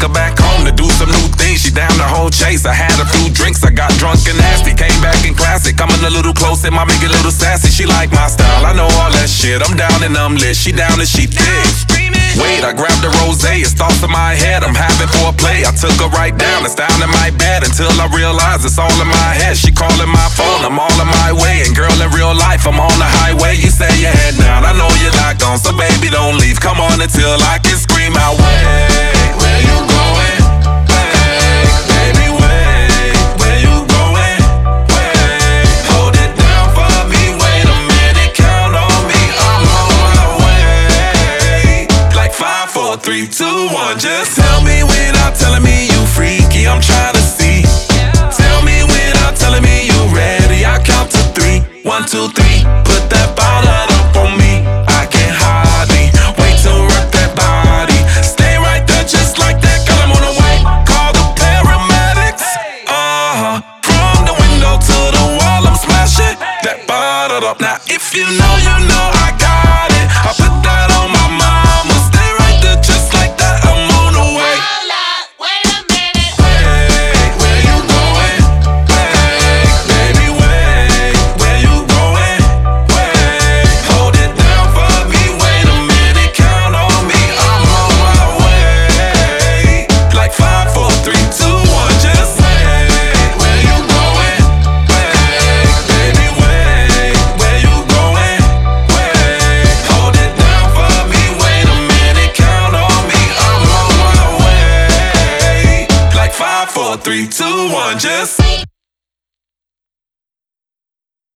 her back home to do some new things. She down the whole chase. I had a few drinks, I got drunk and nasty. Came back in classic, coming a little close, it might make it a little sassy. She like my style, I know all that shit. I'm down and I'm lit, she down and she thick. Wait, I grabbed the rosé, it's thoughts in my head. I'm having foreplay, I took her right down. It's down in my bed until I realize it's all in my head. She calling my phone, I'm all on my way. And girl, in real life, I'm on the highway. You say your head down, I know you're not gone, so baby, don't leave. Come on until I can scream out, wait, where you going? Wait, baby, wait, where you going? Wait, hold it down for me, wait a minute, count on me, I'm on my way. Like 5, 4, 3, 2, 1, just tell me without telling me you freaky, I'm trying to see. Tell me without telling me you ready, I count to 3, 1, 2, 3, put that bottle up on me, I can't hardly wait to rock that body. Stay right there just like that, girl, I'm on the way, call the paramedics. From the window to the wall, I'm smashing that bottle up. Now if you know, you know I got it, I put that on my mama. Stay right there just like that, I'm on the way. Hold up, wait a minute. Wait, where you going? Wait, baby, wait, where you going? Wait, hold it down for me, wait a minute, count on me, I'm on my way. Like 5, 4, 3, 2, 1, just wait, where you going? Wait, baby, wait, where you going? Wait, hold it down for me, wait a minute, count on me, I'm on my way. Like 5, 4, 3, 2, 1, just